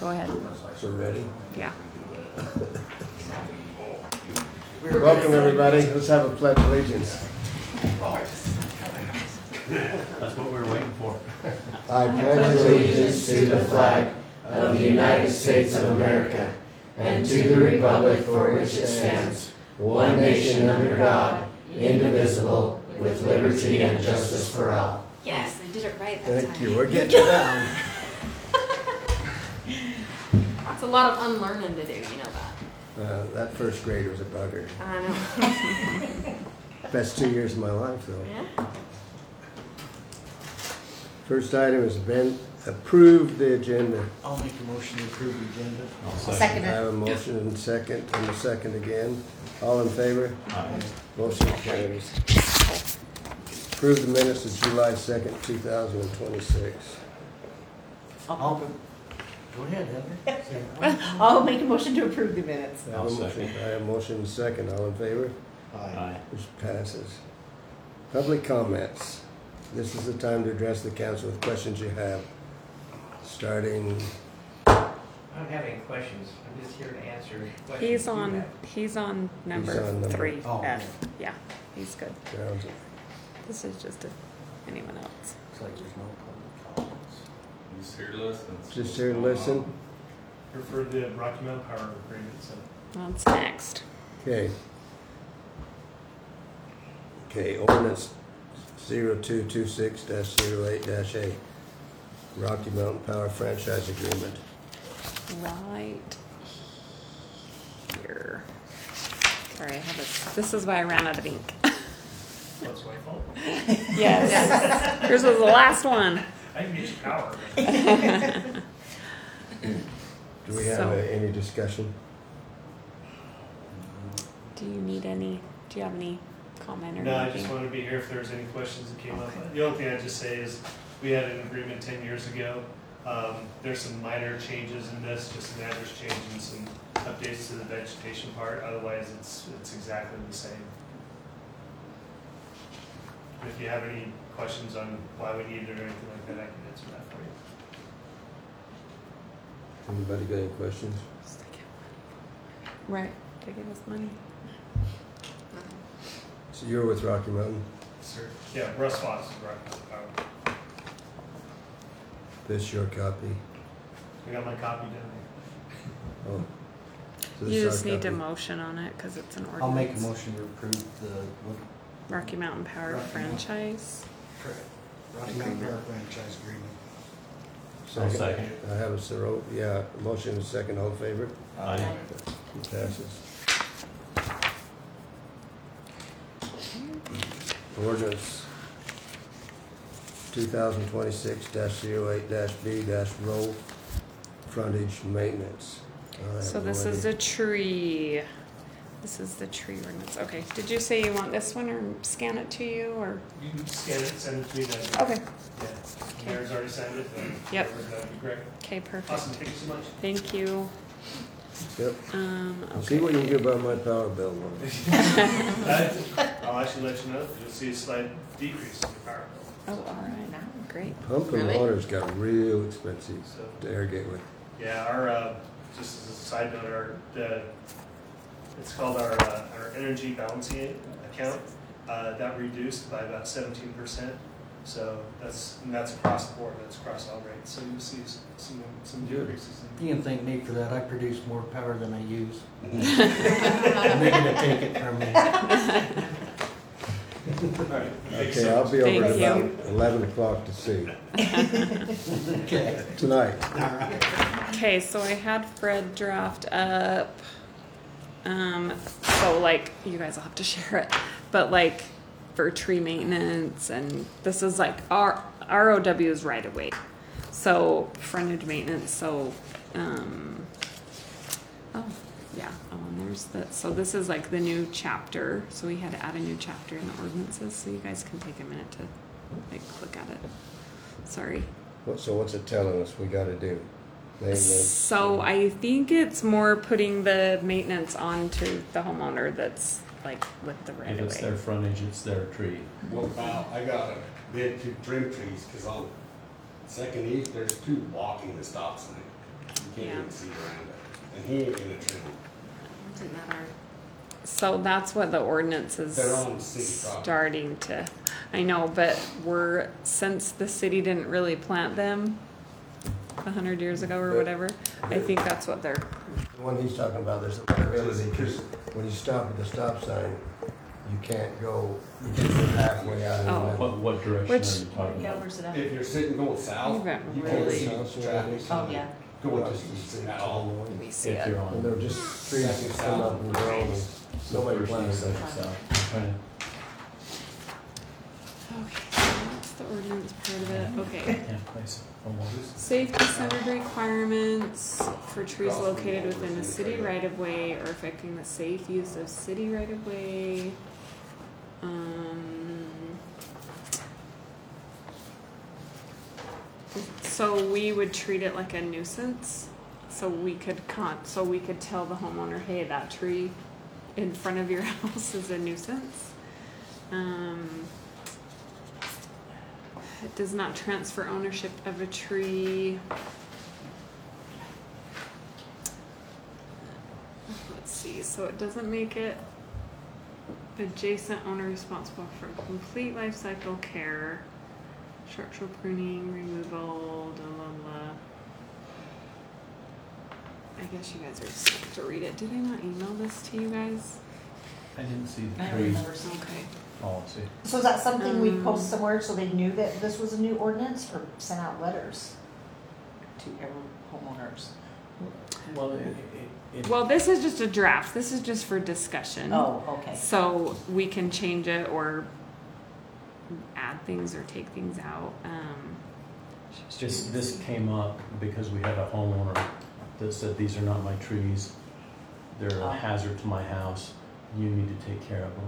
Go ahead. So ready? Yeah. Welcome everybody. Let's have a pledge of allegiance. That's what we were waiting for. I pledge allegiance to the flag of the United States of America and to the republic for which it stands, one nation under God, indivisible, with liberty and justice for all. Yes, I did it right that Thank time. you. We're getting it down. It's a lot of unlearning to do, you know that. That first grade was a bugger. I know. Best 2 years of my life, though. Yeah? First item is approve the agenda. I'll make a motion to approve the agenda. I'll I have a motion and second, and a second again. All in favor? Aye. Motion carries. Approve the minutes of July 2nd, 2026. Go ahead, Heather. I'll make a motion to approve the minutes. I have a motion- I have a motion and second. All in favor? Aye. Which passes. Public comments. This is the time to address the council with questions you have. Starting, I don't have any questions. I'm just here to answer questions. He's you on have. he's on number on number- 3F. Oh. Yeah, he's good. rounds. This is just anyone else. Looks like there's no public comments. Just here to listen. Just here to listen. Refer the Rocky Mountain Power Agreement, so. What's next? Okay. Okay, ordinance 0226-08-A. Rocky Mountain Power Franchise Agreement. Right here. Sorry, I have a. This is why I ran out of ink. That's my fault. Yes. Yours was the last one. I can get you power. Do we have So- any discussion? Do you need any? Do you have any comment or No, I anything? just wanted to be here if there was any questions that came up. The only thing I'd just say is, we had an agreement 10 years ago. There's some minor changes in this, just an address change and some updates to the vegetation part. Otherwise, it's exactly the same. If you have any questions on why we need it or anything like that, I can answer that for you. Anybody got any questions? Right. To give us money. So you're with Rocky Mountain? Sir. Yeah, Russ Fox is Rocky Mountain Power. This your copy? I got my copy down there. Oh. So this You is our just need to copy. motion on it because it's an ordinance. I'll make a motion to approve the Rocky Mountain Power Rocky Mountain. franchise. Rocky Mountain Power franchise agreement. I'll second. I have a motion and a second. All in favor? Aye. It passes. Ordinance 2026-08-B- road frontage maintenance. I have So no this is idea. a tree. This is the tree ordinance. Okay. Did you say you want this one or scan it to you or? You can scan it, send it to me then. Okay. Yeah. Mayor's already signed it. Then Yep. That'd be great. Okay. Perfect. Awesome. Thank you so much. Thank you. Yep. Okay. See what you can do about my power bill. Lauren. I'll actually let you know. You'll see a slight decrease in your power bill. Oh, all right. Great. Pumping Really? water's got real expensive So, to irrigate with. yeah, our just as a side note, it's called our energy balancing account. That reduced by about 17%. So that's across the board. That's across all rates. So you'll see some Good. decreases. You can thank me for that. I produce more power than I use. They're gonna take it from me. All right. Thanks Okay, so I'll much. be over Thank at you. about 11 o'clock to see. Okay. Tonight. Okay, so I had Fred draft up. So like you guys will have to share it, but like for tree maintenance, and this is like our ROW's right away. So frontage maintenance. So oh yeah. Oh, and there's that. So this is like the new chapter. So we had to add a new chapter in the ordinances. So you guys can take a minute to like click at it. Sorry. So what's it telling us we gotta do? Maintenance? So I think it's more putting the maintenance onto the homeowner that's like with the right If of it's way. their frontage, it's their tree. Well, now, I got a bid to trim trees, cause on Second East, there's two blocking the stop sign. You can't Yeah. even see around it. And he ain't gonna trim them. Isn't that hard? So that's what the ordinance is They're on city property. starting to, I know, but since the city didn't really plant them 100 years ago or whatever, I think that's what they're, The one he's talking about, there's a liability, because when you stop at the stop sign, you can't go halfway out of the Oh. middle. What direction Which- are you talking Yeah, about? where's it at? If you're sitting going south, You've got you really- can't see traffic. Oh, yeah. Going just at all. let me see If it. you're And on. there were just trees that come up and grow, and nobody First planted and them. second south. Right. Okay, so that's the ordinance part of it. Okay. Yeah, place. Almost. Safety centered requirements for trees located within the city right of way or affecting the safe use of city right of way. So we would treat it like a nuisance. So we could tell the homeowner, hey, that tree in front of your house is a nuisance. It does not transfer ownership of a tree. Let's see, so it doesn't make it adjacent owner responsible for complete life cycle care, structural pruning, removal, blah, blah, blah. I guess you guys are just supposed to read it. Did I not email this to you guys? I didn't see I the don't tree remember seeing. Okay. policy. So is that something we Um, post somewhere so they knew that this was a new ordinance, or sent out letters to every homeowners? Well, Well, this is just a draft. This is just for discussion. Oh, okay. So we can change it or add things or take things out. this came up because we had a homeowner that said, these are not my trees. They're Oh. a hazard to my house. You need to take care of them.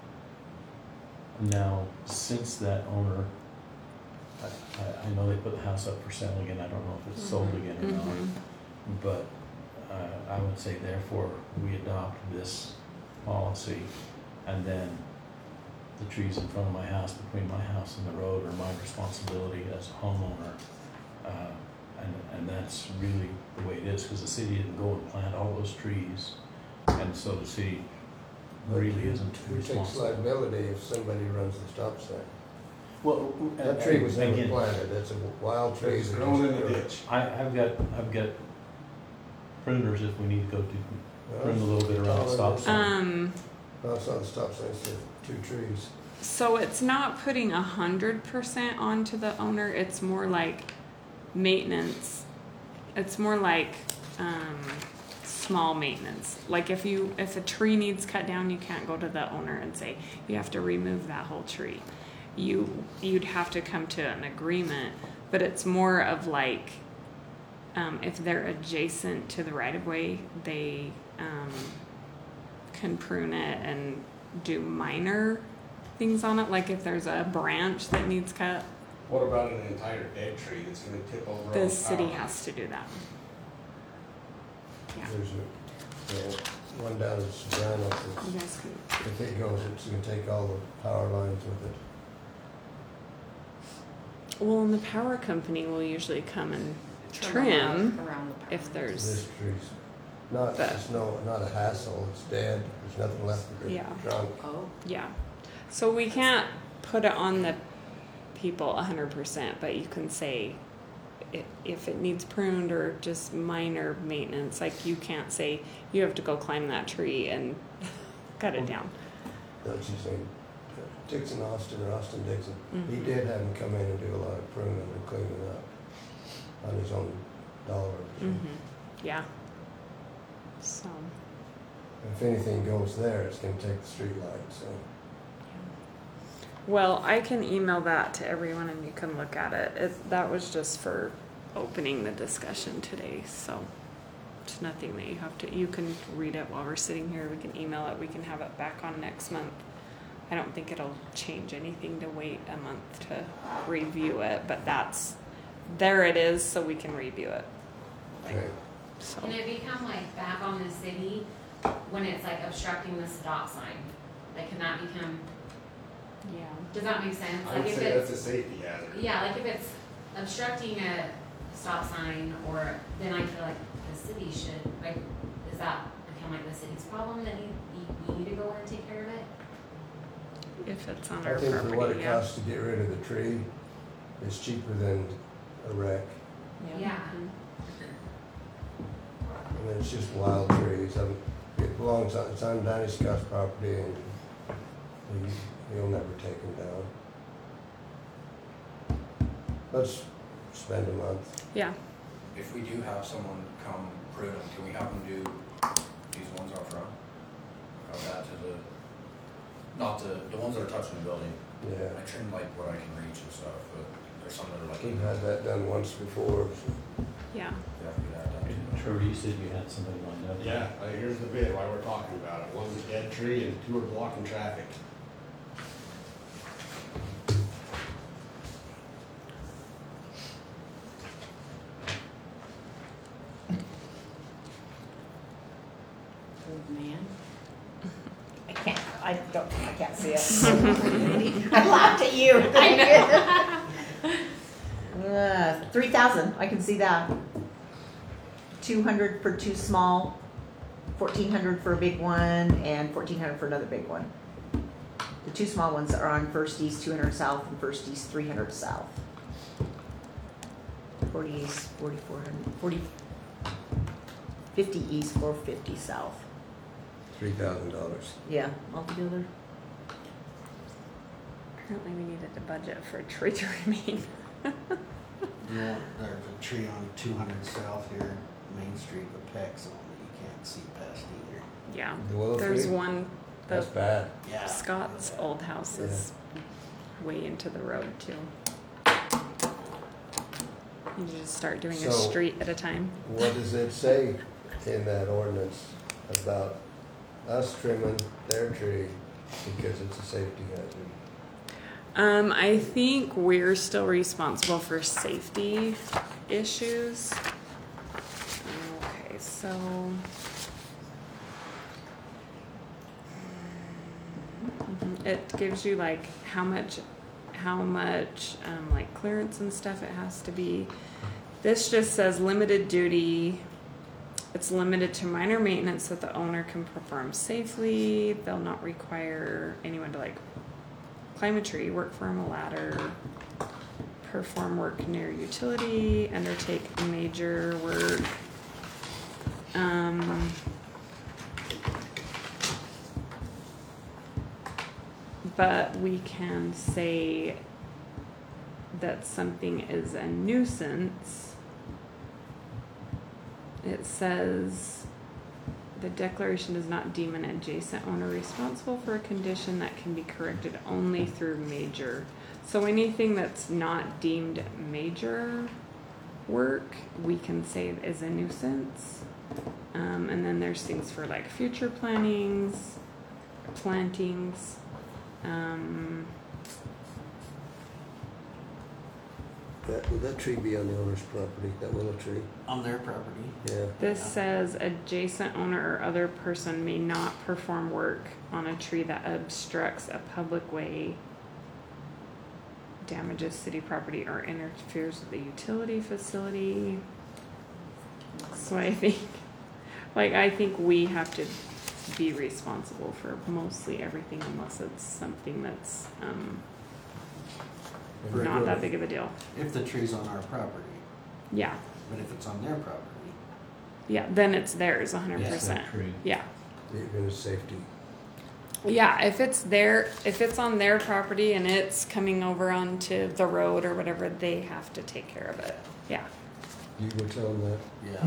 Now, since that owner, I know they put the house up for sale again. I don't know if it's sold again or not. Mhm. But I would say therefore, we adopt this policy, and then the trees in front of my house, between my house and the road, are my responsibility as a homeowner. And that's really the way it is, because the city didn't go and plant all those trees, and so the city really isn't Who takes responsible. liability if somebody runs the stop sign? Well, That tree was never again, planted, that's a wild tree. It's grown in the ditch. I've got pruners if we need to go to prune a little bit around the stop sign. No, it's not the stop sign, it's the two trees. So it's not putting 100% onto the owner. It's more like maintenance. It's more like small maintenance. Like if a tree needs cut down, you can't go to the owner and say you have to remove that whole tree. You'd have to come to an agreement. But it's more of like if they're adjacent to the right of way, they can prune it and do minor things on it. Like if there's a branch that needs cut, What about an entire dead tree that's gonna tip over on the the city power? has to do that. Yeah. There's one down at Sobrano, You guys can. if it goes, it's gonna take all the power lines with it. Well, and the power company will usually come and trim around the power if lines. there's. This tree's not, But- it's not a hassle, it's dead, there's nothing left of it, Yeah. drunk. Oh, Yeah. So we can't put it on the people 100%, but you can say if it needs pruned or just minor maintenance, like you can't say you have to go climb that tree and cut it down. That's his name, Dixon Austin, or Austin Dixon. He Mhm. did have him come in and do a lot of pruning and cleaning up on his own dollar. Yeah. So. If anything goes there, it's gonna take the street light, so. Well, I can email that to everyone and you can look at it. That was just for opening the discussion today, so it's nothing that you can read it while we're sitting here. We can email it. We can have it back on next month. I don't think it'll change anything to wait a month to review it, but there it is, so we can review it. Okay. So, Can it become like back on the city when it's like obstructing the stop sign? Like can that become, yeah. does that make sense? I Like would if say it's, that's a safety hazard. yeah, like if it's obstructing a stop sign or then I feel like should, like, does that become like the city's problem that we need to go in and take care of it? If it's on I our think for what property, it yeah. costs to get rid of the tree, it's cheaper than a wreck. Yeah. And it's just wild trees. It belongs on, it's on Danny Scott's property and he'll never take them down. Let's spend a month. Yeah. If we do have someone come prune them, can we have them do these ones out front? Of that to the, not the ones that are touching the building. Yeah. I trim like what I can reach and stuff, but there's some that are like. We've had that done once before. So. Yeah. Yeah, we could have that done. Trevor, you said you had somebody lined up. Yeah, here's the bid, why we're talking about it. One's a dead tree and two are blocking traffic. Old man. I can't see it. I laughed at you. I know. 3,000, I can see that. 200 for two small, 1,400 for a big one, and 1,400 for another big one. The two small ones are on First East 200 South and First East 300 South. 40 East 4,400, 40, 50 East 450 South. $3,000. Yeah, altogether. Apparently we needed a budget for a tree to remain. Yeah, there's a tree on 200 South here, Main Street with Pex on it. You can't see past either. Yeah. The willow There's tree? one, the That's bad. Yeah. Scott's old house is way into the road too. You just start doing a So- street at a time. What does it say in that ordinance about us trimming their tree because it's a safety hazard? I think we're still responsible for safety issues. Okay, so. It gives you like how much like clearance and stuff it has to be. This just says limited duty. It's limited to minor maintenance that the owner can perform safely. They'll not require anyone to like climb a tree, work from a ladder, perform work near utility, undertake major work. But we can say that something is a nuisance. It says the declaration does not deem an adjacent owner responsible for a condition that can be corrected only through major. So anything that's not deemed major work, we can say is a nuisance. And then there's things for like future plantings. Would that tree be on the owner's property, that willow tree? On their property. Yeah. This says adjacent owner or other person may not perform work on a tree that obstructs a public way, damages city property, or interferes with the utility facility. So I think we have to be responsible for mostly everything unless it's something that's not that big of a deal. If the tree's on our property, Yeah. but if it's on their property, Yeah, then it's theirs 100%. Yes, that tree. Yeah. Even safety. Yeah, if it's on their property and it's coming over onto the road or whatever, they have to take care of it. Yeah. You go tell them that. yeah.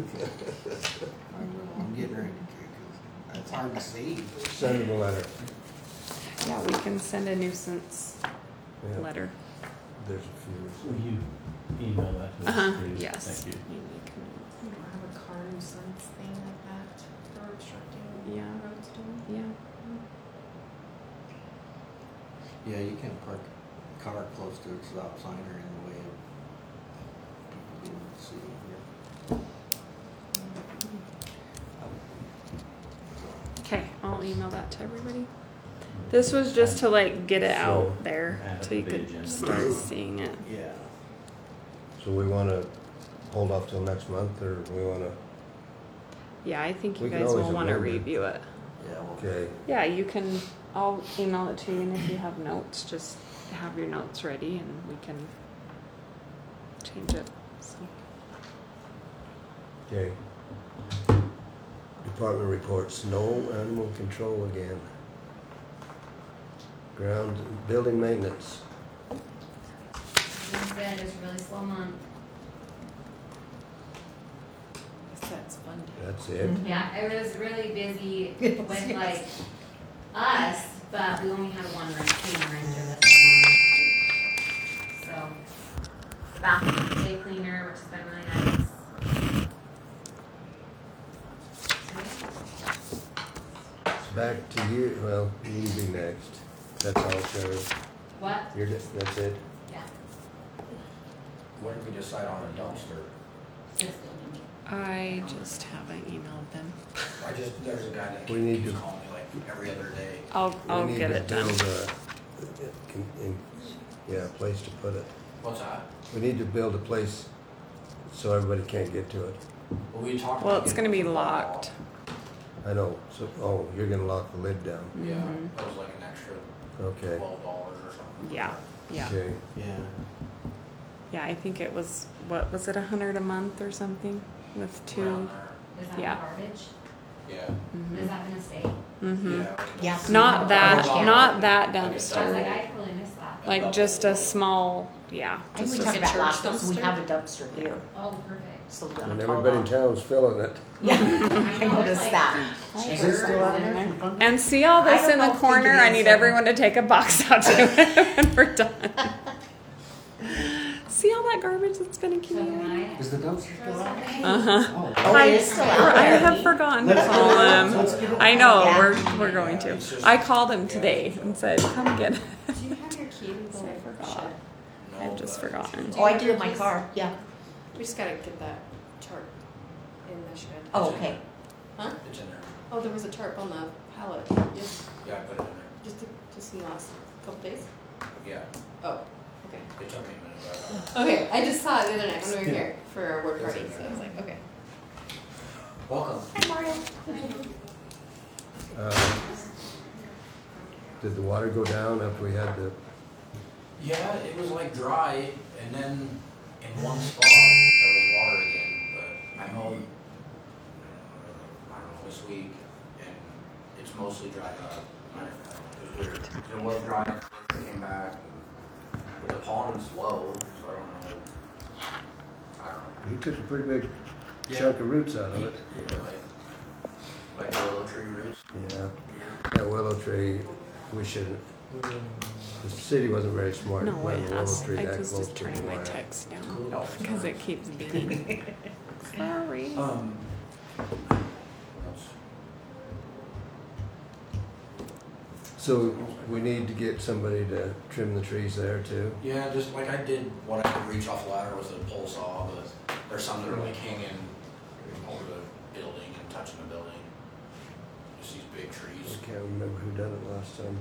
I'm getting ready to, because it's hard to see. Send them a letter. Yeah, we can send a nuisance Yeah. letter. There's a Will you email that to us, please? Yes. Thank you. We don't have a car nuisance thing like that for obstructing Yeah. roads, do we? Yeah. Yeah, you can't park a car close to a stop sign or in the way of people being able to see. Okay, I'll email that to everybody. This was just to like get it out there Add it so you to the could agenda. start seeing it. Yeah. So we want to hold off till next month, or we want to Yeah, I think you We can guys always will want to amend it. review it. Yeah, well, Okay, Yeah, you can, I'll email it to you, and if you have notes, just have your notes ready and we can change it. So. okay. Department reports, no animal control again. Ground, building maintenance. It's been just a really slow month. That's fun. That's it. Yeah, it was really busy Yes, with yes. like us, but we only had one cleaner in there this month. So, the bathroom day cleaner, which has been really nice. Back to you, well, you be next. That's all, Sheriff. What? That's it? Yeah. When did we decide on a dumpster? Just I just haven't emailed them. There's a guy that We need keeps to- calling me like every other day. I'll We need get to it done. build a place to put it. What's that? We need to build a place so everybody can't get to it. Well, we talked Well, about it's getting gonna be a locked. I know, so, oh, you're gonna lock the lid down. Yeah, Mhm. that was like an extra Okay, $12 or something. Yeah, yeah. okay. yeah. Yeah, I think it was, what, was it 100 a month or something with two? Around Is that Yeah. garbage? there. Mhm. Is that gonna stay? Mhm. Yeah. Not that, Yeah. not that I was like, dumpster. I totally missed that. Like just a small, yeah. I think we Just talked a, about church last time, so we dumpster? have a dumpster here. Oh, perfect. So we're And gonna everybody in town's filling it. Yeah, I I know, noticed it's like- that. Is it still out there? and see all this I don't in know the if corner? it I is need or- everyone to take a box out to it when we're done. See all that garbage that's been So accumulating? can I? Is the dumpster still out? Uh-huh. Oh, Oh, it is still out I there. have forgotten to Let's call get it. him. Let's get it. I know, Yeah. we're going to. I called him today and said, come get it. Do you have your key to the I forgot. No, I've just but- forgotten. Oh, I do in my car, yeah. We just gotta get that tarp in the shed. Oh, okay. Huh? It's in there. Oh, there was a tarp on the pallet. Yes, Yeah, I put it in just in the last couple days. there. Yeah, Oh, okay. it took me a minute, but, Okay, I just saw it the other night when we were here for our work party, so I was like, okay. welcome. Hi, Mario. Did the water go down after we had the, Yeah, it was like dry, and then in one spot there was water again. But I mowed, I don't know, this week, and it's mostly dried up. It was weird. It was dry, it came back. But the pond's low, so I don't know. I don't know. he took a pretty big chunk of roots out of it. Like willow tree roots. Yeah, that willow tree, we shouldn't, the city wasn't very smart. No, planting it willow has. tree I that was close just to the turning my wire. text down because it keeps beeping. Sorry. What else? So we need to get somebody to trim the trees there too. Yeah, just like I did what I could reach off the ladder with a pole saw, but there's some that are like hanging over the building and touching the building. Just these big trees. I can't remember who done it last time.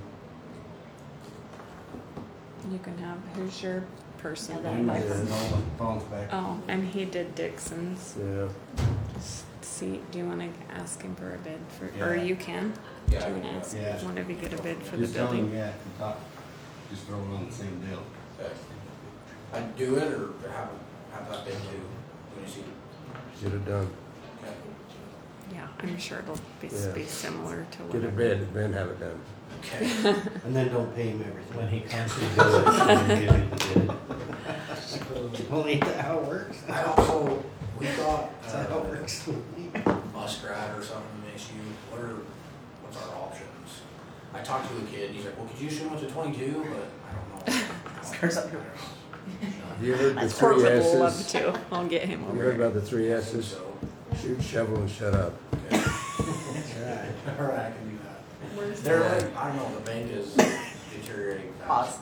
You can have, who's your person? Yeah, that might- Yeah. Phone's back. Oh, and he did Dixon's. Yeah, Just see, do you want to ask him for a bid for, or Yeah. you can? Yeah, Do you I want to can do ask that. Yeah. one of you get a bid for the Just tell him, building? yeah, to talk, just throw it on the same deal. Okay. I'd do it or have that bid too, when you see. get it done. Okay. Yeah, I'm sure it'll Yeah. be similar to what. Get a bid, then have it done. Okay. And then don't pay him everything. When he comes to do it, he'll give you the bid. Well, ain't that how it works? I also, we got, That's how it works. muskrat or something in the issue. What's our options? I talked to a kid, he's like, well, could you shoot him with a 22? But I don't know. There's a- Have you heard the That's three Corbett will love S's? to. I'll get him You heard over. about the three I think S's? so. Shoot, shovel, and shut up. Okay. All right, I can do that. Where's They're the- like, I don't know, the bank is deteriorating fast. Pause.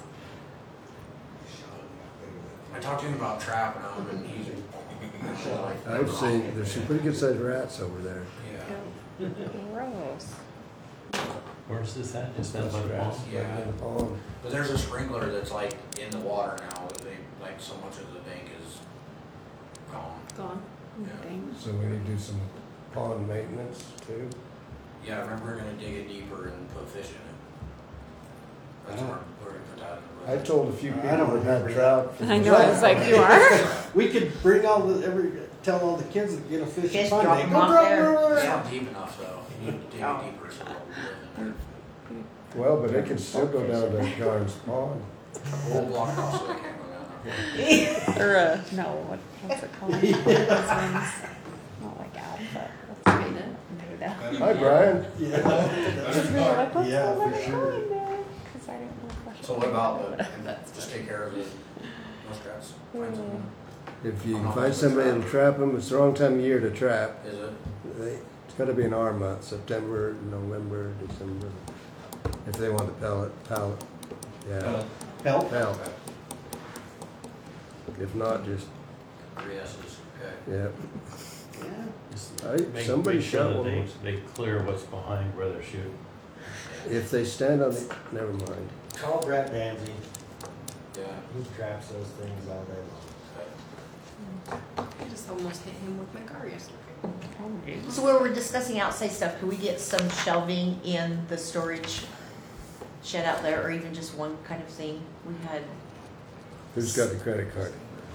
I talked to him about trapping them and he's like. I've seen, there's some pretty good sized rats over there. Yeah. Gross. Where's this at? Just That's that by the rats pond? Yeah. in the pond. But there's a sprinkler that's like in the water now that they, like so much of the bank is gone. Gone. Yeah. Dang. So we need to do some pond maintenance too? Yeah, I remember we're gonna dig it deeper and put fish in it. That's I where don't- we're gonna put that in the I road. told a few I people don't that had remember trout. I know, I was like, you are? We could bring tell all the kids that get a fish Fish, fun drop day. them Go off drop there. them over It's there. not deep enough though, you need to dig Oh. it deeper so it'll live in Well, but it can still go down to Garnes Pond. there. Whole block off so they can't go down there. Or no, what's it called? Those ones. Not like out, but what's it called? Beta. Hi, Brian. Yeah. Like, what's Yeah, going for sure. on there? 'Cause I didn't know So what about just take care of the muskrats? Find someone. If you can find somebody that'll trap them, it's the wrong time of year to trap. Is it? It's gotta be an R month, September, November, December. If they want the pallet, yeah, Help. pellet. If not, just, Three S's, okay. yeah. Make Somebody sure shot that one. they clear what's behind where they're shooting. If they stand on the, never mind. Call Brett Banzi. Yeah. He traps those things all day long. I just almost hit him with my car yesterday. So when we're discussing outside stuff, could we get some shelving in the storage shed out there, or even just one kind of thing? We had, Who's got the credit card?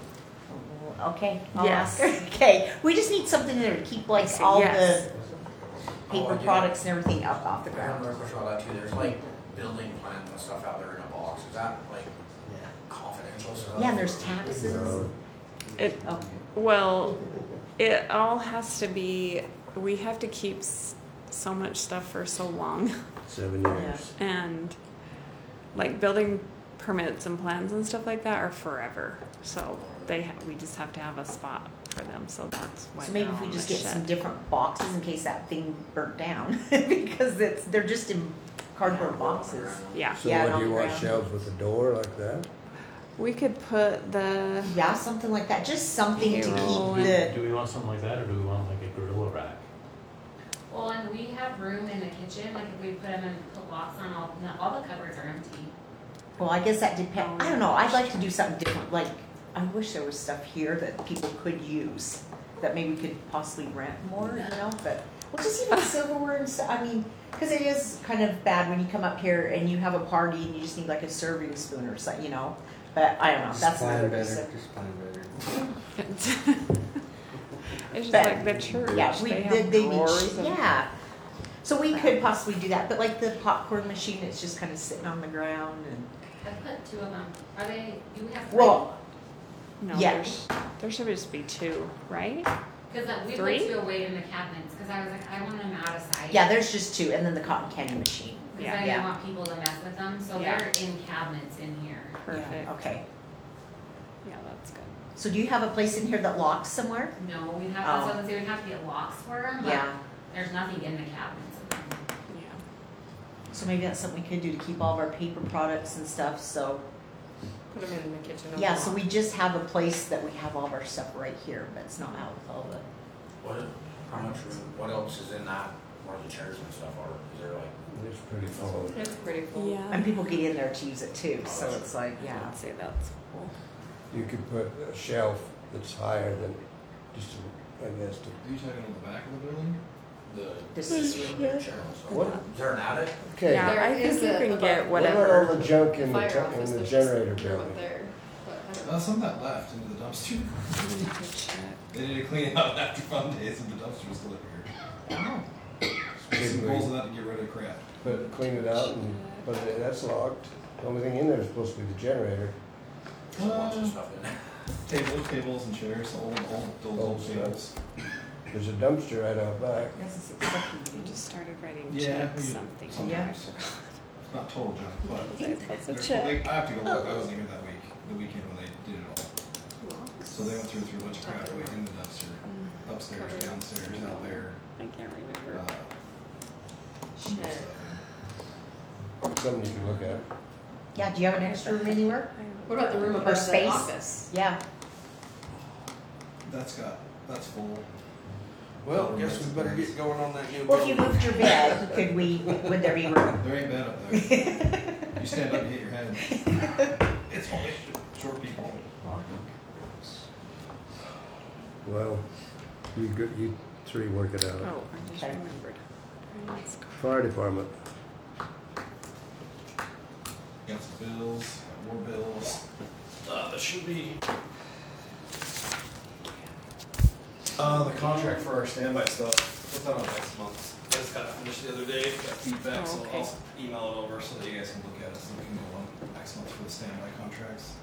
okay, I'll Yes. ask her. Okay, we just need something there to keep like all Yes. the Oh, paper yeah. products and everything up off the I ground. remember about that too, there's like building plans and stuff out there in a box, is that like Yeah. confidential stuff? Yeah, and there's taxes. No. It, Oh, well, it all has to be, we have to keep so much stuff for so long. 7 years. And like building permits and plans and stuff like that are forever. So we just have to have a spot for them. So that's why. so maybe they're if we on just the get some shed. different boxes in case that thing burnt down, because they're just in cardboard boxes. Yeah. So Yeah, what, and do you on the want ground. shelves with a door like that? We could put the, Yeah, something like that, just something to Payroll keep the, Do we want something like that, or do we want like a gorilla rack? Well, and we have room in the kitchen, like if we put them and put locks on, all the cupboards are empty. well, I guess that depends, I don't know, I'd like to do something different, like, I wish there was stuff here that people could use, that maybe we could possibly rent more, you know, but, well, just even silverware and stuff, I mean, cause it is kind of bad when you come up here and you have a party and you just need like a serving spoon or something, you know, but I don't know, Just that's plan another better. subject. Just plan better. it's just But, like the church. Yeah, they have they need, drawers of yeah. So we could possibly do that, but like the popcorn machine, it's just kind of sitting on the ground and, I put two of them. Are they, do we have three? well, No, yeah. there should just be two, right? Because we Three? put two away in the cabinets, because I was like, I want them out of sight. yeah, there's just two, and then the cotton candy machine. Because I Yeah. didn't want people to mess with them, so Yeah. they're in cabinets in here. Perfect. Yeah, okay. Yeah, that's good. So do you have a place in here that locks somewhere? No, we'd have, Oh. that's what I was gonna say, we'd have to get locks for them, but Yeah. there's nothing in the cabinets of them. Yeah. So maybe that's something we could do to keep all of our paper products and stuff, so. Put them in the kitchen. Yeah, so we just have a place that we have all of our stuff right here, but it's not out with all the. How much room, what else is in that, where the chairs and stuff are, is there like? It's pretty full. It's pretty full. Yeah. And people get in there to use it too, so it's like, yeah. I'd say that's cool. You could put a shelf that's higher than just, I guess, to Are you talking on the back of the building? This is Chair and stuff. What? Is there an attic? Okay. Yeah, There I think is you a- can above- get What about whatever. all the junk in Fire the office, in the there's generator just a drill building? up there, but I don't Some of that left into the dumpster. We could check. They need to clean it out after fun days and the dumpster was still up here. Oh. Some bowls of that to get rid of crap. But clean it out and, but that's locked. The only thing in there is supposed to be the generator. There's a bunch of stuff in there. Tables and chairs, old tables. There's a dumpster right out back. This is accepting We you. just started writing Yeah, checks, we- something. Yeah. I forgot. It's not total junk, but That's a there's- check. I have to go look. I wasn't here that week, the weekend when they did it all. So they went through a bunch of crap away in the dumpster, upstairs, downstairs, out there. I can't remember. Shit. Something you can look at. Yeah, do you have an extra room anywhere? What about the room Or above the space? office? Yeah. That's full. Well, guess we better get going on that new Well, if you building. moved your bed, would there be room? There ain't bed up there. You stand up and hit your head. It's only short people. Well, you three work it out. Oh, I just Okay. remembered. Finance card. Fire department, Got some bills, got more bills. There should be. The contract for our standby stuff, put that on next month. I just got it finished the other day, got feedback, so okay. I'll email it over so that you guys can look at it, so we can go on next month for the standby contracts.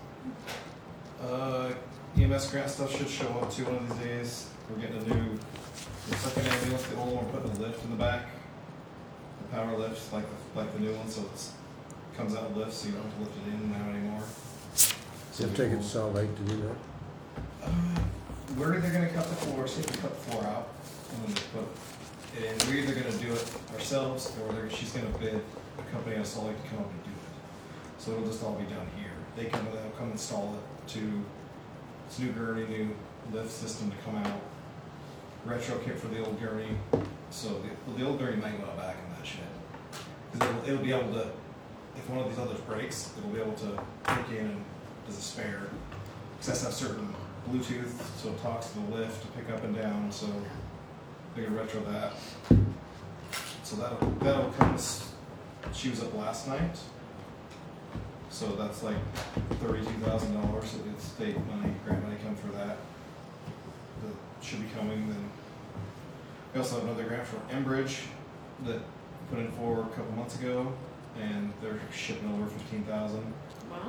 EMS grant stuff should show up too one of these days. We're getting the second ambulance, the old one, we're putting a lift in the back. The power lift, like the new one, so it's comes out and lifts, so you don't have to lift it in now anymore. So you'll take it to Salt Lake to do that. We're either gonna cut the floor, see if we cut the floor out, and then put it in. We're either gonna do it ourselves, or she's gonna bid a company out of Salt Lake to come up and do it. So it'll just all be done here. They'll come install it to, it's new gurney, new lift system to come out. Retro kit for the old gurney, so the old gurney might go out back in that shed. Cause it'll be able to, if one of these others breaks, it'll be able to take in and as a spare. Cause that's have certain Bluetooth, so it talks to the lift to pick up and down, so they can retro that. So that'll come, she was up last night. So that's like $32,000, so it's state money, grant money come for that. That should be coming. Then we also have another grant from Enbridge that put in for a couple months ago, and they're shipping over $15,000. Wow.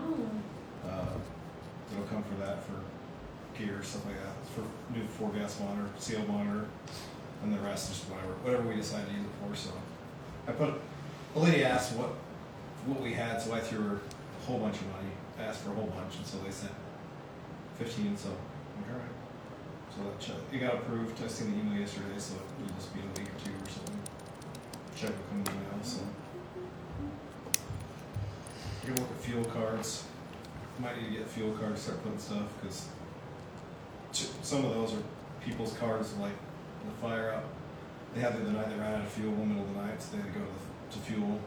It'll come for that, for gear, stuff like that. It's for new 4-gas monitor, CO monitor, and the rest is whatever we decide to use it for. So the lady asked what we had, so I threw her a whole bunch of money, asked for a whole bunch, and so they sent 15. So I'm like, all right. So that it got approved. I seen the email yesterday, so it'll just be in a week or two or something. Check will come in the mail. So you're gonna look at fuel cards. Might need to get fuel cards, start putting stuff, because some of those are people's cards, like the fire up. They had the other night, they ran out of fuel in the middle of the night, so they had to go to fuel,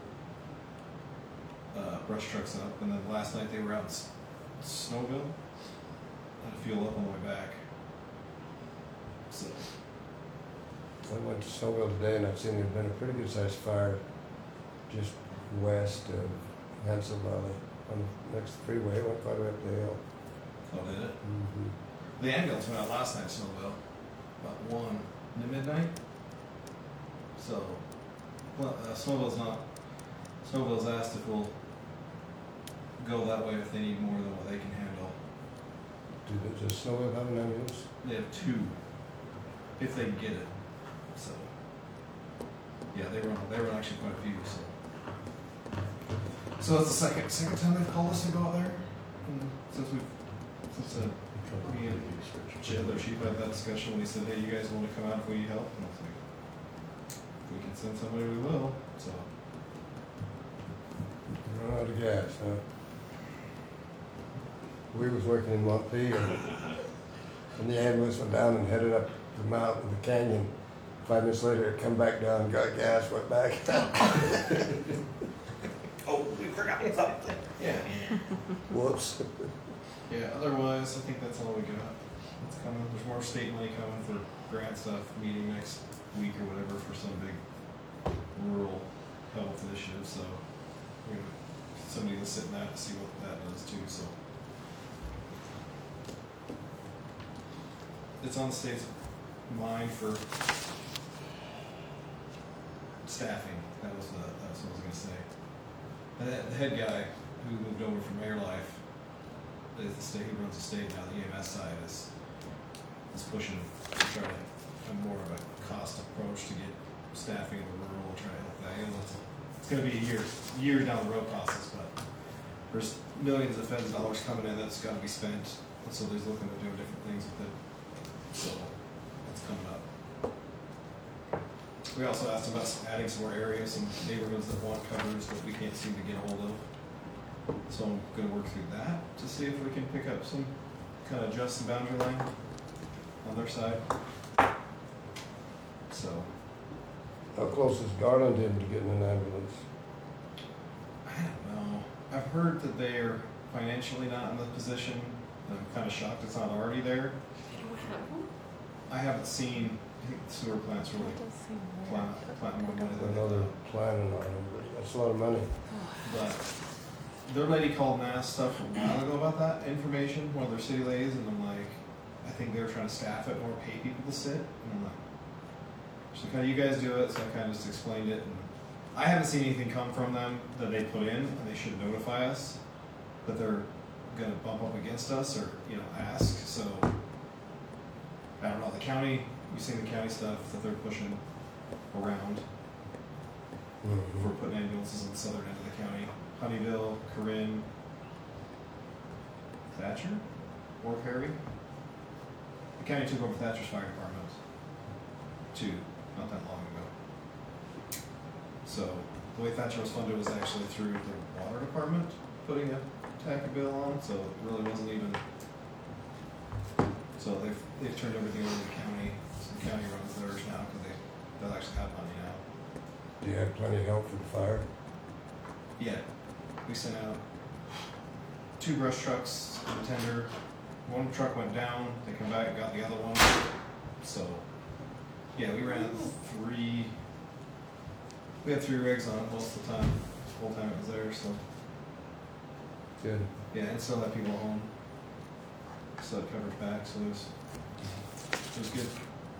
brush trucks up. And then last night they were out in Snowville, had to fuel up on the way back. So I went to Snowville today and I've seen there's been a pretty good sized fire just west of Hansel Valley on the next freeway. It went quite a way up the hill. oh, did it? Mm-hmm. The ambulance went out last night in Snowville, about 1 to midnight. So, well, Snowville's asked if we'll go that way if they need more than what they can handle. Does Snowville have an ambulance? They have 2, if they can get it. So, yeah, they run actually quite a few. So that's the second time they've called us to go out there, since me and Jed, their chief, had that discussion when he said, hey, you guys want to come out if we need help? And I was like, if we can send somebody, we will. So, Run out of gas, huh? We was working in Montpelier and the ambulance went down and headed up the mountain, the canyon. 5 minutes later, it come back down, got gas, went back. oh, we forgot something. Yeah. Whoops. Yeah, otherwise, I think that's all we got. It's coming. There's more state money coming for grant stuff, meeting next week or whatever for some big rural health initiative. So somebody will sit in that to see what that does too. So it's on the state's mind for staffing. That was what I was going to say. The head guy who moved over from Air Life, is the state, who runs the state now, the EMS side is pushing to try to have more of a cost approach to get staffing in the rural, try to help that. You know, it's going to be a year down the road process, but there's millions of feds dollars coming in that's got to be spent, and so they're looking at doing different things with it. So that's coming up. We also asked about adding some more areas, some neighborhoods that want covers that we can't seem to get a hold of. So I'm going to work through that to see if we can pick up some, kind of adjust the boundary line on their side. So. How close is Garland in to getting an ambulance? I don't know. I've heard that they're financially not in the position. I'm kind of shocked it's not already there. They don't have one? I haven't seen think the sewer plant's really That does seem weird. planting more money I than know they they're thought. planning on them, but that's a lot of money. But their lady called and asked stuff a while ago about that information, one of their city ladies, and I'm like, I think they were trying to staff it more, pay people to sit, and I'm like, so kind of you guys do it, so I kind of just explained it, and I haven't seen anything come from them that they put in, and they should notify us that they're gonna bump up against us, or, you know, ask, so, I don't know, the county, you've seen the county stuff that they're pushing around, for putting ambulances on the southern end of the county. Honeyville, Corinne, Thatcher, or Perry. The county took over Thatcher's fire department too, not that long ago. So the way Thatcher was funded was actually through the water department putting a tax bill on, so it really wasn't even. So they've turned everything over to the county. So the county runs theirs now because they'll actually have money now. Do you have plenty of help for the fire? Yeah, we sent out 2 brush trucks in the tender. One truck went down, they come back and got the other one. So, yeah, we ran 3. We had 3 rigs on it most of the time, the whole time it was there. So, Good. yeah, and still had people home. So it covers back. So it was good.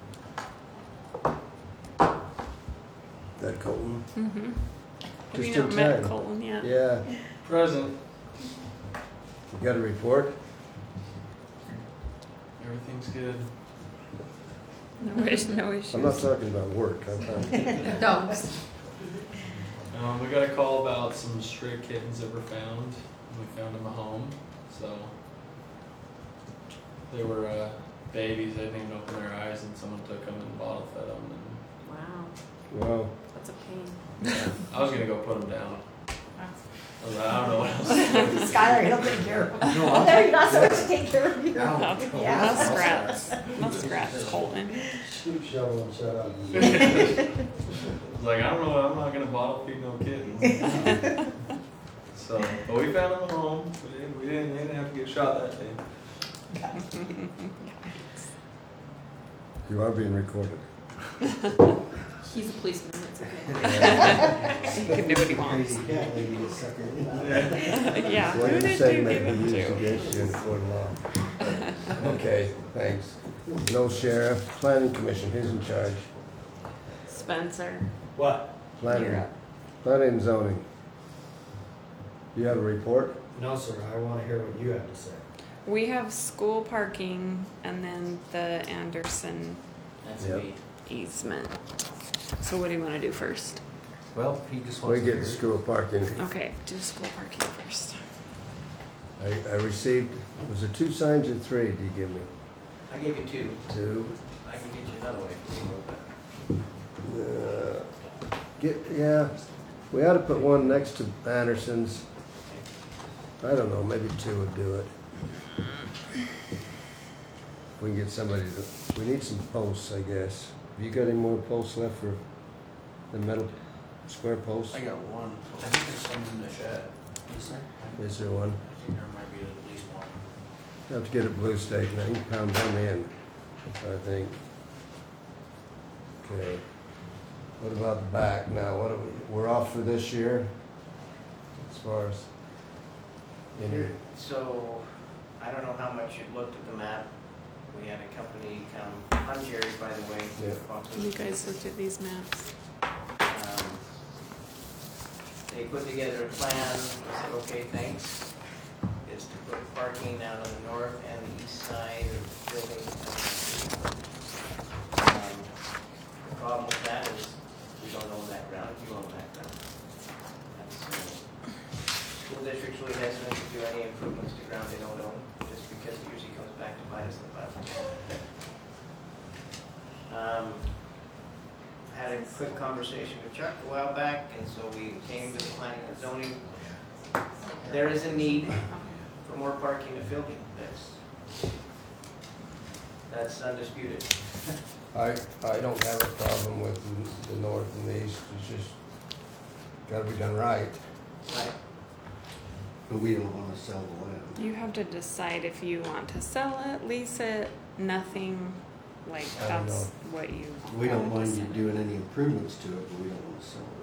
That Colton? Mm-hmm. Have Just you in not met time. Colton yet? Yeah. Present. You got a report? Everything's good. No issues. I'm not talking about work. I'm talking. Dogs. We got a call about some stray kittens that were found. We found them a home. So they were babies. They didn't even open their eyes, and someone took them and bottle fed them. Wow, Wow. that's a pain. And I was gonna go put them down. I was like, I don't know what else to do. Skylar, he'll take care of them. Oh, there, you're not supposed to take care of you. Yeah. Muskrats, Colton. Scoop shovel and shut up. I was like, I don't know. I'm not gonna bottle feed no kittens. So, but we found them at home. We didn't have to get shot that day. You are being recorded. He's a policeman, it's okay. He can do what he wants. Crazy cat lady is sucking. Yeah. What Who did you did say you may give be him used to? against you in a court of law? Okay, thanks. No sheriff, planning commission, who's in charge? Spencer. What? Planning. You're up. Planning and zoning. You have a report? No, sir, I wanna hear what you have to say. We have school parking and then the Anderson That's Yep. me. easement. So what do you want to do first? Well, he just We wants to get hear. the school parking. Okay, do school parking first. I received, was it 2 signs or 3 did you give me? I gave you 2. 2. I can get you another way. Yeah, we ought to put one next to Anderson's. I don't know, maybe 2 would do it. We can get somebody to, we need some posts, I guess. Have you got any more posts left for the metal square posts? I got one. I think there's some in the shed. Is there? Is there one? I think there might be at least one. Have to get a blue stake and I can pound them in, I think. Okay. What about the back now? What are we're off for this year? As far as any, So, I don't know how much you've looked at the map. We had a company come, I'm Jerry, by the way. Yeah. You guys looked at these maps. They put together a plan, I said, okay, thanks. It's to put parking out on the north and the east side of the building. The problem with that is, we don't own that ground, you own that ground. That's, school districts really hesitant to do any improvements to ground they don't own, just because it usually comes back to bite us in the butt. Had a quick conversation with Chuck a while back, and so we came to the planning and zoning. There is a need for more parking to fill that's undisputed. I don't have a problem with the north and the east, it's just gotta be done right. Right. But we don't wanna sell the land. You have to decide if you want to sell it, lease it, nothing, Like, I don't that's know. what you. We don't wanted to mind you send. doing any improvements to it, but we don't want to sell it.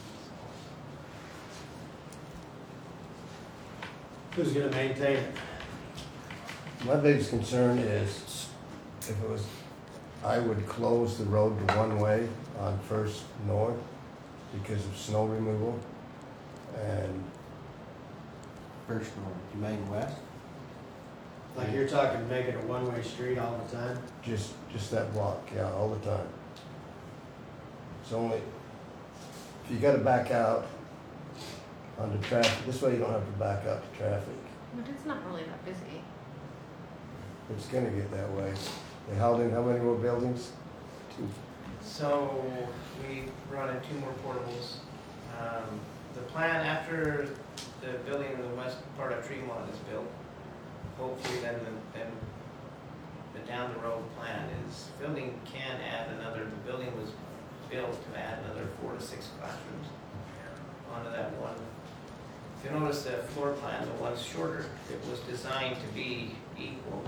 Who's gonna maintain it? My biggest concern is if it was, I would close the road to one way on First North because of snow removal. And First North, you mean west? Like you're talking making a one-way street all the time? just that block, yeah, all the time. It's only, if you gotta back out onto traffic, this way you don't have to back out to traffic. But it's not really that busy. It's gonna get that way. They hauled in how many more buildings? 2. So we brought in 2 more portables. The plan after the building in the west part of Tremont is built, hopefully then the down the road plan is building can add another, the building was built to add another 4 to 6 classrooms onto that one. If you notice the floor plan, the one's shorter. It was designed to be equal.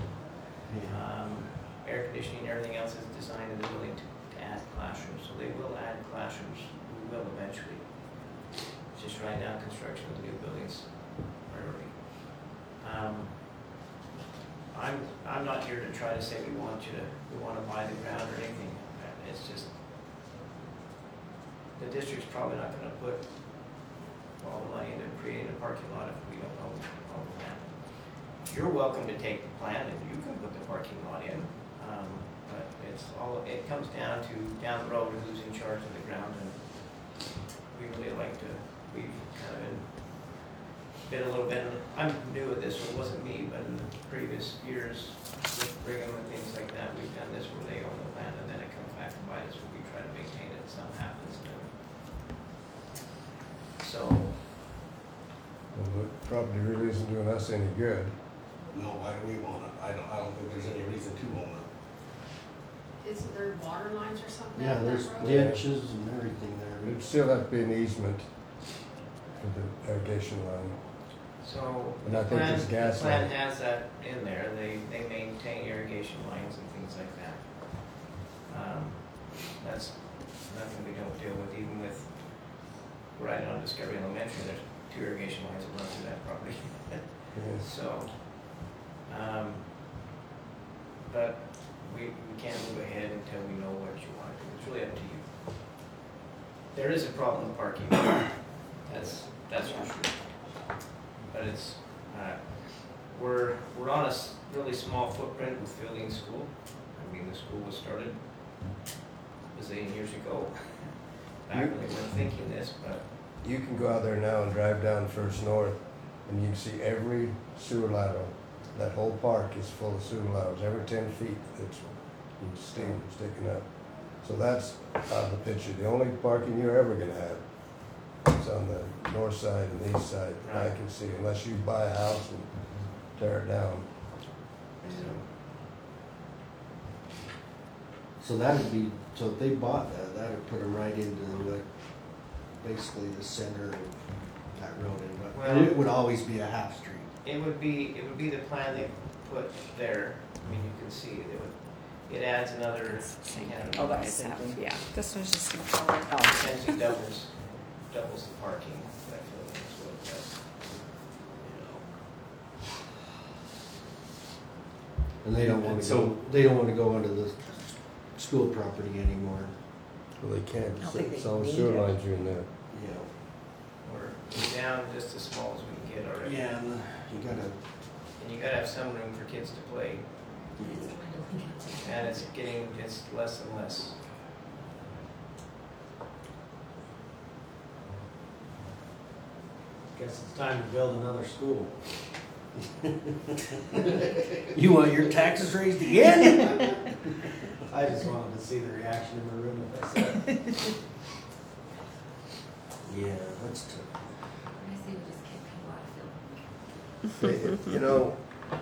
Air conditioning, everything else is designed in the building to add classrooms, so they will add classrooms, we will eventually. It's just right now, construction of the new building's priority. I'm not here to try to say we want to buy the ground or anything. It's just, the district's probably not gonna put all the money into creating a parking lot if we don't own all the land. You're welcome to take the plan and you can put the parking lot in, but it comes down to down the road who's in charge of the ground, and we really like to, we've kind of been a little bit, I'm new at this, so it wasn't me, but in the previous years with Brigham and things like that, we've done this where they own the land and then it comes back to bite us when we try to maintain it, something happens to it. So, Well, the property really isn't doing us any good. No, why do we want it? I don't think there's any reason to own it. Isn't there water lines or something? Yeah, down there's that road? ditches and everything there. It'd still have to be an easement for the irrigation line. so And the I think plan, this the gas plan line- has that in there, they maintain irrigation lines and things like that. That's nothing we don't deal with, even with, right on Discovery Elementary, there's 2 irrigation lines that run through that property. Yes. So, but we can't move ahead until we know what you want to do. It's really up to you. There is a problem with parking. That's for sure. But it's, we're on a really small footprint with Fielding School. I mean, the school was started, it was 8 years ago. Back when they weren't thinking this, but You can go out there now and drive down First North, and you can see every sewer lateral. That whole park is full of sewer laterals. Every 10 feet, it's steam sticking up. So that's out of the picture. The only parking you're ever gonna have is on the north side and the east side, that I can see, unless you buy a house and tear it down. So that'd be, so if they bought that, that would put them right into like, basically the center of that road. And it would always be a half street. it would be the plan they put there. I mean, you can see it adds another, Oh, that's half, yeah. This one's just in color. essentially doubles the parking. That building is what it does. And they don't want to So- go, they don't want to go onto the school property anymore. Well, they can't, I don't think it's they all need sewer it. lines are in there. Yeah. We're down just as small as we can get already. Yeah, and you gotta, And you gotta have some room for kids to play. And it's less and less. Guess it's time to build another school. you want your taxes raised again? I just wanted to see the reaction in the room if I said it. Yeah, that's tough. I say we just kick people out of Philly. You know,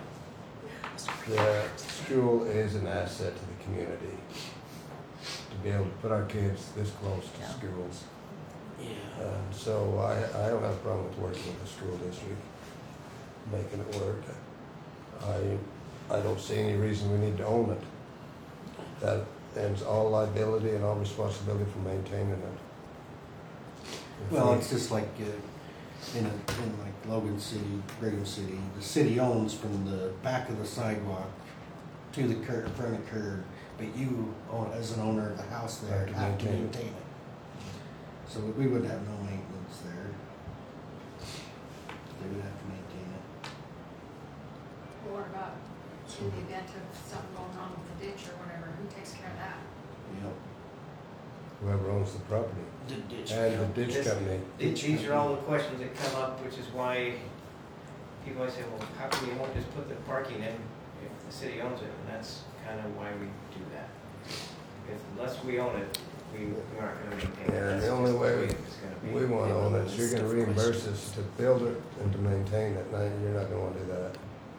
the school is an asset to the community. To be able to put our kids this close to schools. Yeah. So I don't have a problem with working with the school district, making it work. I don't see any reason we need to own it. that ends all liability and all responsibility for maintaining it. If Well, we- it's just like in like Logan City, Brigham City, the city owns from the back of the sidewalk to the front of curb, but you own, as an owner of the house there, Have to have to maintain it. maintain it. So we would have no maintenance there. They would have to maintain it. Well, what about in the event of something going wrong with the ditch or whatever, who takes care of that? Yep. Whoever owns the property. The ditch. And the ditch This- company. These are all the questions that come up, which is why people always say, well, how come you won't just put the parking in if the city owns it? And that's kind of why we do that. Unless we own it, we aren't going to maintain it. Yeah, That's the only just way it's gonna be. we want to own it, you're gonna reimburse us to build it and to maintain it, now you're not gonna want to do that.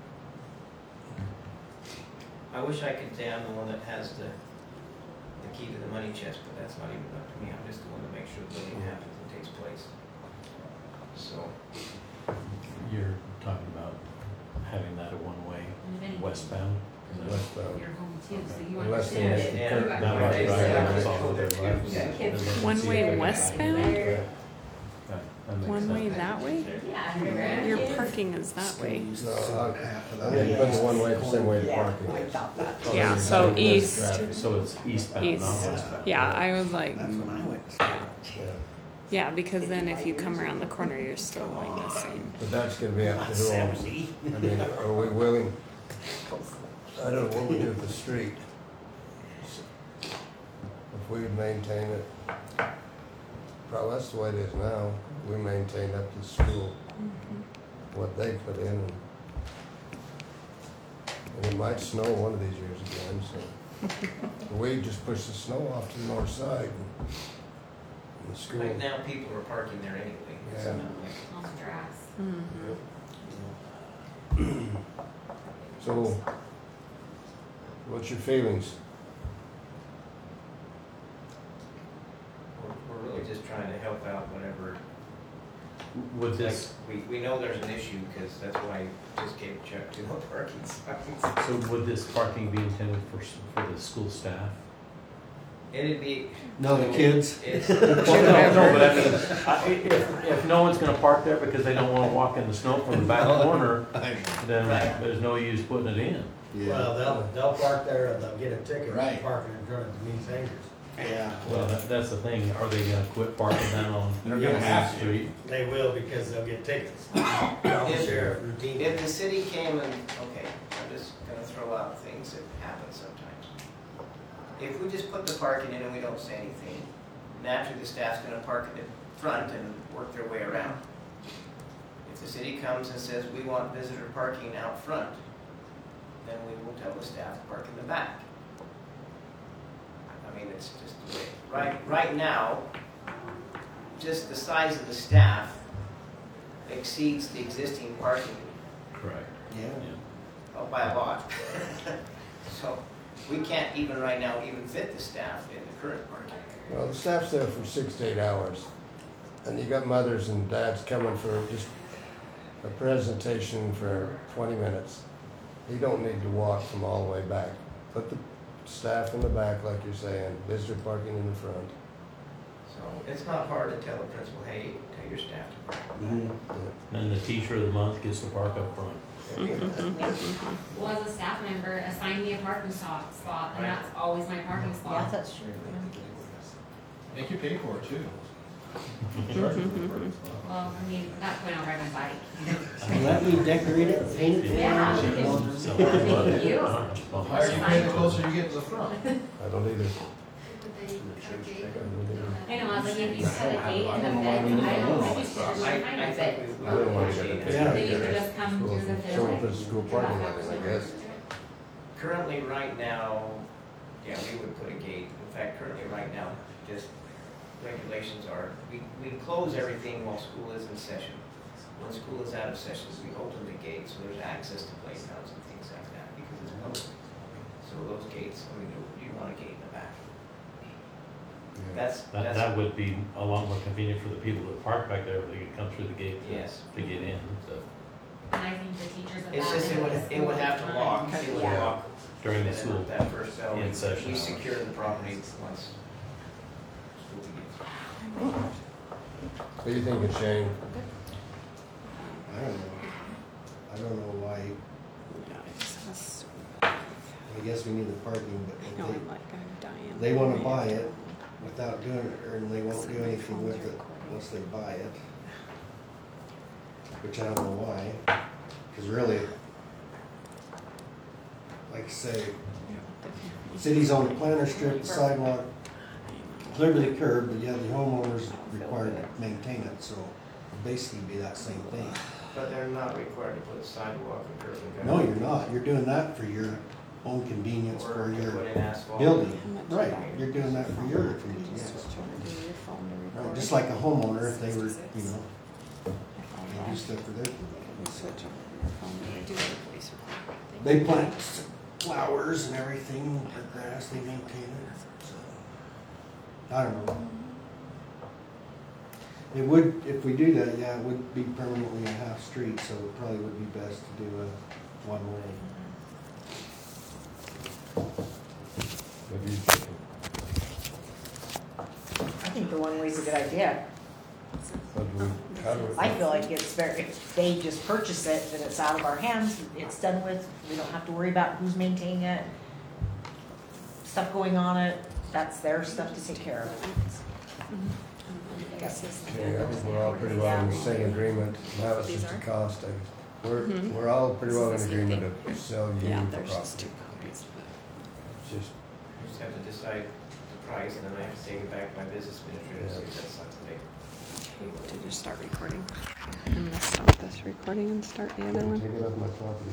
I wish I could say I'm the one that has the key to the money chest, but that's not even up to me. I'm just the one to make sure the building happens and takes place. So, You're talking about having that a one-way westbound? Is that- Westbound. You're home too, so you Unless they understand. make the Yeah. curb. That was Right. right, that's all there was. Yeah. One way westbound? Okay, that makes One way sense. that way? Yeah. Your parking is that way. Use No, half of I mean, put the one way the same way the Yeah, parking I is. thought that. Yeah, Other so than east. traffic. So it's eastbound, not East. westbound. Yeah, I was like, That's when I went to school. Yeah. yeah, because then if you come around the corner, you're still going the same. But that's gonna be up to who owns it. 70. I mean, are we willing, I don't know what we do with the street. If we maintain it, probably that's the way it is now, we maintain up to the school, what they put in. And it might snow one of these years again, so. We just push the snow off to the north side and the school. right now, people are parking there anyway. It's Yeah. not like- On the grass. So, what's your feelings? We're really just trying to help out whenever, Would this, we know there's an issue, because that's why I just gave Chuck 2 more parking signs. so would this parking be intended for the school staff? It'd be. No, the kids. It's. Well, no, but I mean, if no one's gonna park there because they don't wanna walk in the snow from the back corner, then Right. there's no use putting it in. Yeah. They'll park there and they'll get a ticket Right. for parking in front of Denise Angers. Yeah. Well, that's the thing, are they gonna quit parking down on They're gonna have to. Street? They will because they'll get tickets. Tell the sheriff routinely. If the city came and, okay, I'm just gonna throw out things that happen sometimes. If we just put the parking in and we don't say anything, naturally the staff's gonna park in the front and work their way around. If the city comes and says, we want visitor parking out front, then we will tell the staff to park in the back. I mean, it's just the way, right now, just the size of the staff exceeds the existing parking Correct. Yeah. by a lot. So we can't even right now even fit the staff in the current parking. Well, the staff's there for 6 to 8 hours, and you got mothers and dads coming for just a presentation for 20 minutes. You don't need to walk from all the way back. Put the staff in the back, like you're saying, visitor parking in the front. So it's not hard to tell the principal, hey, tell your staff to park. And the teacher of the month gets to park up front. Well, as a staff member, assign me a parking spot, and that's always my parking Yeah, spot. that's true. They can pay for it too. Well, I mean, at that point, I'll ride my bike. Let me decorate it and paint it for Yeah. you. Thank you. The higher you pay, the closer you get to the front. I don't either. I know, I was like, if you set a date in the fence, I don't, I just I fine with it. think we I don't want to appreciate get it. a Then you can just come through the Show field. up at school parking lot, I guess. Currently, right now, yeah, we would put a gate. In fact, currently, right now, just regulations are, we close everything while school is in session. When school is out of session, we open the gate, so there's access to playgrounds and things like that, because it's public. So those gates, I mean, you want a gate in the back. That would be a lot more convenient for the people that park back there, if they could come through the gate Yes. to get in, so. And I think the teachers of It's that. just, it would have to lock, it would Yeah. lock. During the and then school That first salary, in session we hours. secure the property once. school begins. What do you think, Shane? I don't know. I don't know why, Yeah, it just has so I guess we need the parking, but I know I'm like, I'm dying. they wanna buy it without doing it, or they won't do anything with it once they buy it. Which I don't know why, cause really, like I say, cities own the planter strip, the sidewalk, clear to the curb, but yeah, the homeowner's required to maintain it, so it'd basically be that same thing. But they're not required to put a sidewalk or curb and No, gutter. you're not, you're doing that for your own convenience, Or for to your put in asphalt. building. Right, you're doing that for your convenience. Right, just like a homeowner, if they were, you know, they do stuff for their convenience. They plant flowers and everything, the grass, they maintain it, so. I don't know. It would, if we do that, yeah, it would be permanently a half street, so it probably would be best to do a one-way. What do you think? I think the one way's a good idea. How do we? I feel like it's very, if they just purchase it, then it's out of our hands, it's done with, we don't have to worry about who's maintaining it. Stuff going on it, that's their stuff to take care of. Okay, I think we're all pretty well in the same agreement. Now it's just a cost. We're all pretty well in agreement to sell you Yeah, the there's just two property. copies, but. It's just, You just have to decide the price, and then I have to take it back to my business administrator, so that's not today. Did you start recording? I'm gonna stop this recording and start the other one. take it off my property.